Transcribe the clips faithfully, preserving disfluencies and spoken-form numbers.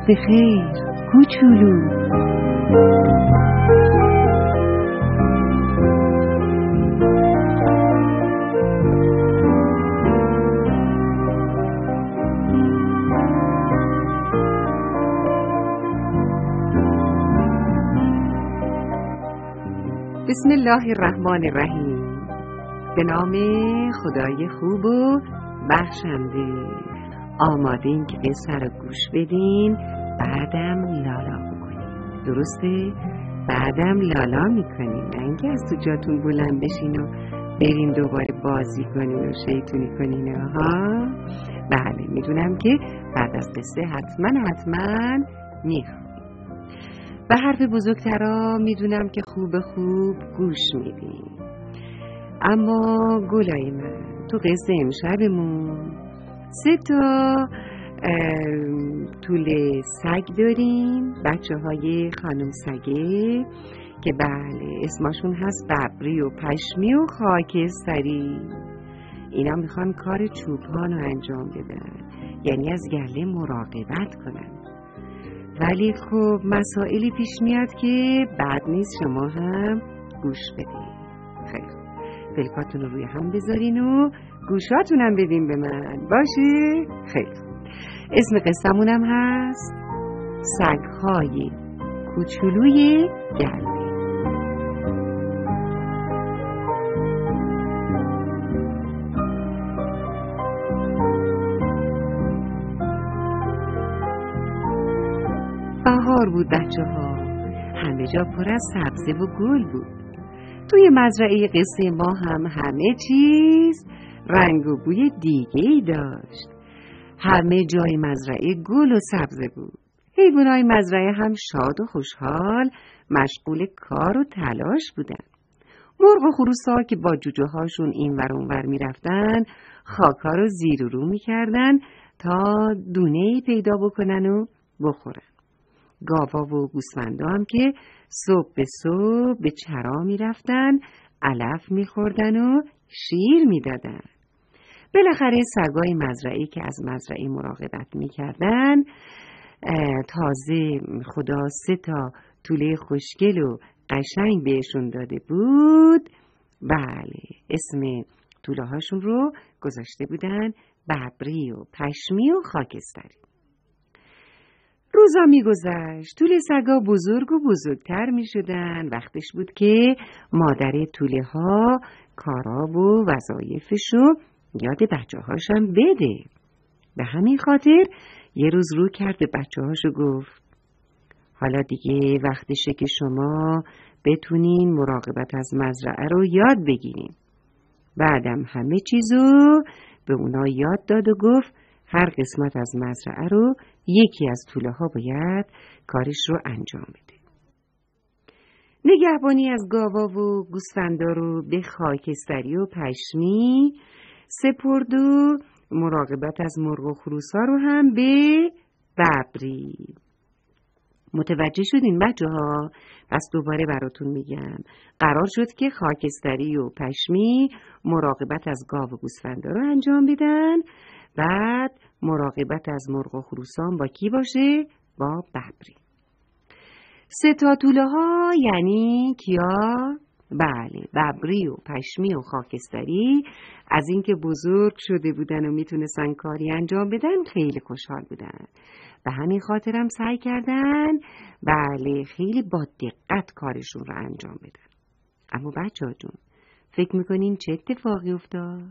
به خیر کوچولو. بسم الله الرحمن الرحیم. به نام خدای خوب و بخشنده. آمادین که قصه رو گوش بدین، بعدم لالا بکنین. درسته؟ بعدم لالا میکنین، نه اینکه از تو جاتون بلند بشین و برین دوباره بازی کنین و شیطونی کنین. ها بله، میدونم که بعد از قصه حتما حتما میخوام. به حرف بزرگترا میدونم که خوب خوب گوش میدین. اما گلای من، تو قصه امشبمون سه تا طول سگ داریم، بچه های خانم سگه که بله اسمشون هست ببری و پشمی و خاکستری. اینا میخوان کار چوپان رو انجام بدن، یعنی از گله مراقبت کنن. ولی خب مسائلی پیش میاد که بد نیست شما هم گوش بدین. خیلی پلکاتون رو روی هم بذارین و گوشاتون هم بدین به من، باشه؟ خیلی اسم قصه‌مونم هست سگ‌های کوچولوی گله. بهار بود بچه ها، همه جا پر از سبزه و گل بود. توی مزرعه قصه ما هم همه چیز رنگ و بوی دیگه ای داشت. همه جای مزرعه گل و سبزه بود. حیوانای مزرعه هم شاد و خوشحال مشغول کار و تلاش بودن. مرغ و خروسا که با جوجه هاشون این ور اون ور می رفتن، خاکا رو زیر و رو می کردن تا دونه‌ای پیدا بکنن و بخورن. گاوا و گوسفندا هم که صبح به صبح به چرا می رفتن، علف می خوردن و شیر می دادن. بالاخره سگای مزرعی که از مزرعه مراقبت می کردن، تازه خدا سه تا توله خوشگل و قشنگ بهشون داده بود. بله، اسم توله هاشون رو گذاشته بودن ببری و پشمی و خاکستری. روزا می گذشت، توله سگا بزرگ و بزرگتر می شدن. وقتش بود که مادر توله ها کارا و وظایفشو یاد بچه هاشم بده. به همین خاطر یه روز رو کرد به بچه هاشو گفت حالا دیگه وقتشه که شما بتونین مراقبت از مزرعه رو یاد بگیرین. بعدم همه چیزو به اونا یاد داد و گفت هر قسمت از مزرعه رو یکی از توله ها باید کارش رو انجام بده. نگهبانی از گاوا و گوسفندا رو به خاکستری و پشمی سپرد و مراقبت از مرغ و خروسا رو هم به ببری. متوجه شدین بچه ها؟ پس دوباره براتون میگم. قرار شد که خاکستری و پشمی مراقبت از گاو و گوسفندا رو انجام بدن، بعد مراقبت از مرغ و خروسان با کی باشه؟ با ببری. سه تا توله ها یعنی کیا؟ بله، ببری و پشمی و خاکستری از اینکه بزرگ شده بودن و میتونستن کاری انجام بدن خیلی خوشحال بودن. به همین خاطرم سعی کردن بله خیلی با دقت کارشون رو انجام بدن. اما بچه ها جون، فکر میکنین چه اتفاقی افتاد؟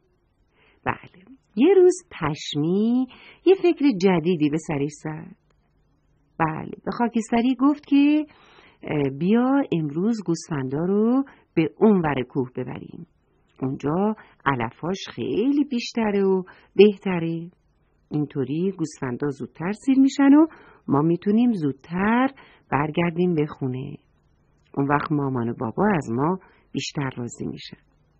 بله، یه روز پشمی یه فکر جدیدی به سرش زد. بله، به خاکستری گفت که بیا امروز گوسفندا رو به اون ور کوه ببریم. اونجا علفاش خیلی بیشتره و بهتره. اینطوری گوسفندا زودتر سیر میشن و ما میتونیم زودتر برگردیم به خونه. اون وقت مامان و بابا از ما بیشتر راضی میشن.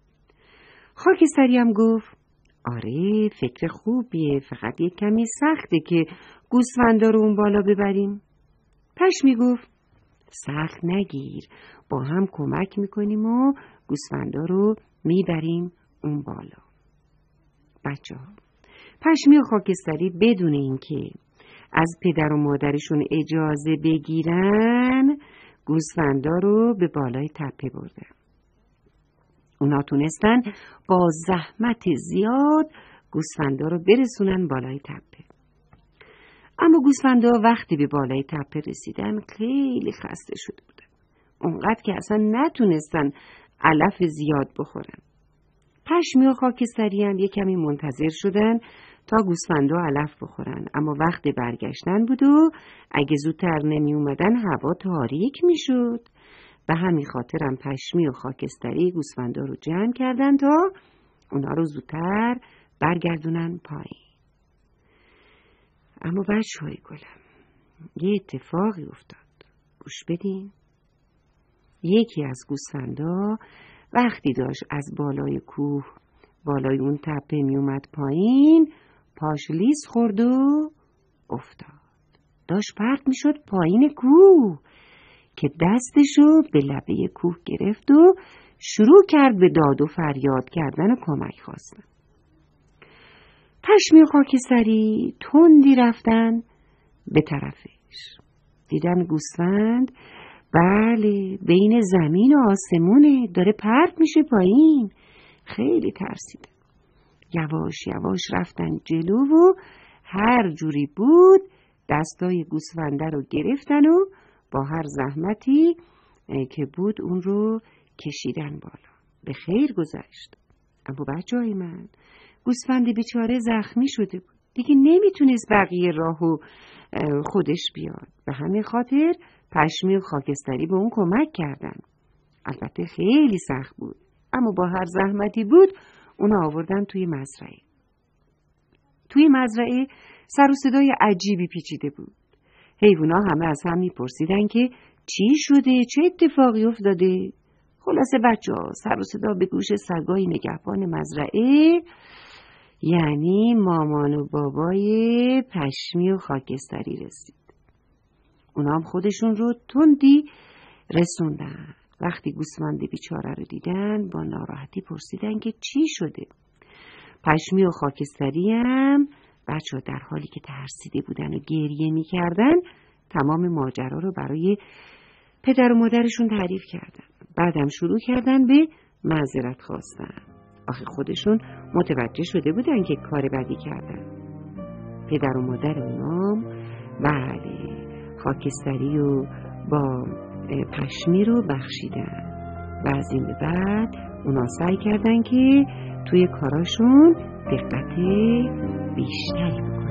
خاکستری هم گفت آره فکر خوبیه، فقط یک کمی سخته که گوسفندا رو اون بالا ببریم. پشمی گفت سخت نگیر، با هم کمک میکنیم و گوسفندا رو میبریم اون بالا. بچه ها، پشمی و خاکستری بدون اینکه از پدر و مادرشون اجازه بگیرن، گوسفندا رو به بالای تپه بردن. اونا تونستن با زحمت زیاد گوسفندا رو برسونن بالای تپه. اما گوسفندا وقتی به بالای تپه رسیدن خیلی خسته شده بودن، اونقدر که اصلا نتونستن علف زیاد بخورن. پشمی و خاکستری هم یه کمی منتظر شدن تا گوسفندا علف بخورن، اما وقت برگشتن بود و اگه زودتر نمی اومدن هوا تاریک می شد. به همین خاطرم پشمی و خاکستری گوسفندا رو جمع کردن تا اونا رو زودتر برگردونن پایین. اما بچه‌های گلم، یه اتفاقی افتاد. گوش بدین. یکی از گوسفندا وقتی داشت از بالای کوه، بالای اون تپه می اومد پایین، پاش لیز خورد و افتاد. داشت پرت می شد پایین کوه که دستشو به لبه کوه گرفت و شروع کرد به داد و فریاد کردن و کمک خواستن. پشمی و خاکستری تندی رفتن به طرفش. دیدن گوسفند بله بین زمین و آسمونه، داره پرت میشه پایین. خیلی ترسیدن. یواش یواش رفتن جلو و هر جوری بود دستای گوسفنده رو گرفتن و با هر زحمتی که بود اون رو کشیدن بالا. به خیر گذشت. اما بچه‌های من، گوسفند بیچاره زخمی شده بود، دیگه نمیتونست بقیه راهو خودش بیاد. به همین خاطر پشمی و خاکستری به اون کمک کردن. البته خیلی سخت بود، اما با هر زحمتی بود اون آوردن توی مزرعه. توی مزرعه سر و صدای عجیبی پیچیده بود. حیوونا همه از هم میپرسیدن که چی شده، چه اتفاقی افتاده. خلاصه بچه‌ها سر و صدا به گوش سگای نگهبان مزرعه، یعنی مامان و بابای پشمی و خاکستری رسید. اونا هم خودشون رو تندی رسوندن. وقتی گوسفند بیچاره رو دیدن با ناراحتی پرسیدن که چی شده. پشمی و خاکستری هم بچه در حالی که ترسیده بودن و گریه می کردن تمام ماجرا رو برای پدر و مادرشون تعریف کردن. بعدم شروع کردن به معذرت خواستن. آخه خودشون متوجه شده بودن که کار بدی کردن. پدر و مادر اونام بله خاکستری و با پشمی رو بخشیدن و از این به بعد اونا سعی کردن که توی کاراشون دقت بیشتری بکنن.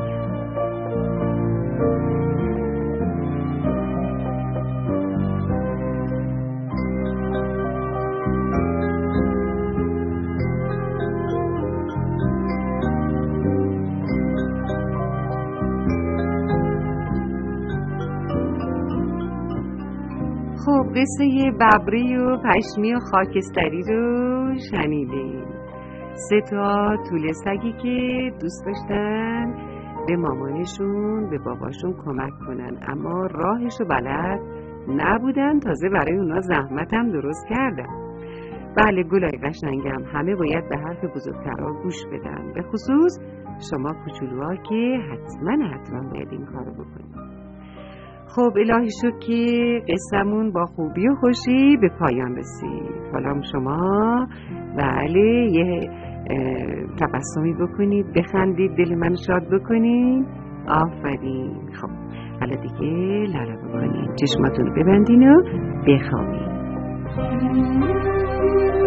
خب قصه ببری و پشمی و خاکستری رو شنیدیم. سه تا توله سگی که دوست داشتن به مامانشون به باباشون کمک کنن، اما راهش رو بلد نبودن، تازه برای اونا زحمت هم درست کردن. بله گلای قشنگم، همه باید به حرف بزرگترها گوش بدن، به خصوص شما کوچولوها که حتما حتما باید این کارو بکنید. خب الهی شد که قصه‌مون با خوبی و خوشی به پایان رسید. حالا شما بله یه تبسمی بکنید، بخندید، دل من شاد بکنید. آفرین. خب حالا دیگه لالا بکنید، چشماتون رو ببندین و بخوابید.